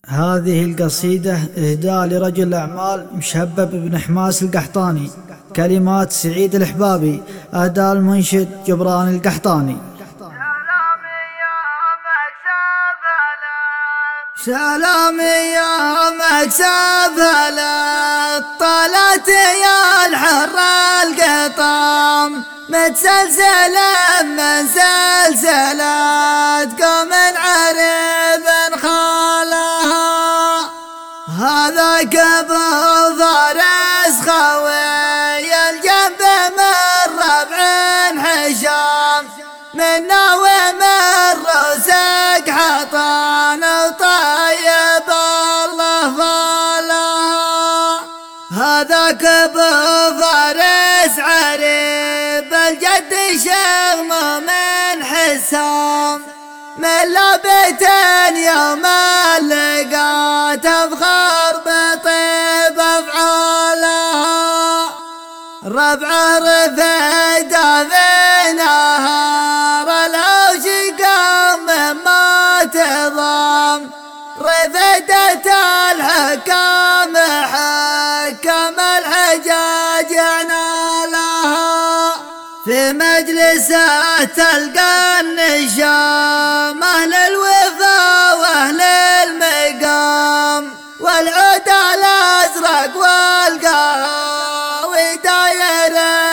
هذه القصيدة إهداء لرجل الأعمال مشبب بن حماس القحطاني. كلمات سعيد الحبابي، أداء المنشد جبران القحطاني. سلام يا مكسب هلا طلعت يا الحر القطام متسلسلة من سلسلات قوم عرب خالها هذاك بضارس خوي الجنب من ربع حشام منا ومن رزق حطان وطيب الله فالها هذاك بضارس عريب الجد شغم من حسام من لابت يوم اللقاء تفخر بطيب افعالها ربع رفيد في نهار الهوش قام مما تضام رفدت الحكام حكم الحجاج نالها في مجلسه تلقى النشام أهل الوفا وأهل المقام والعود الأزرق والقهوي داير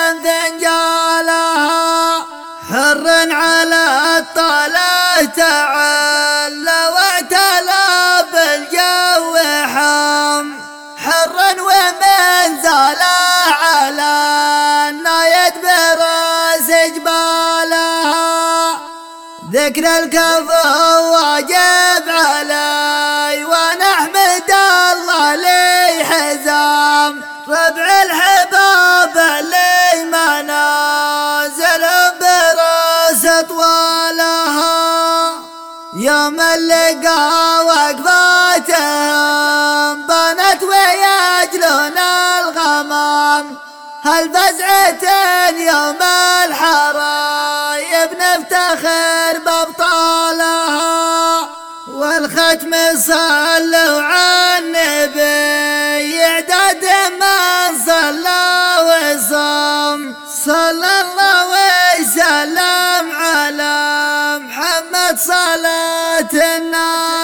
فنجالها حر على الطلع تعلى واعتلى بالجو حام حر ومن زال على النايد براس جبالها ذكر الكفو واجب علي ونحمد الله لي حزام ربع الحباب اللي منازل براس طوالها يوم اللقاء وقفاتهم بنت ويجلون الغمام هالفزعة يوم الحرايب نفتخر بابطالها والختم صلوا على النبي اعداد من صلى وصام صلى الله وسلم على محمد صلاة النار.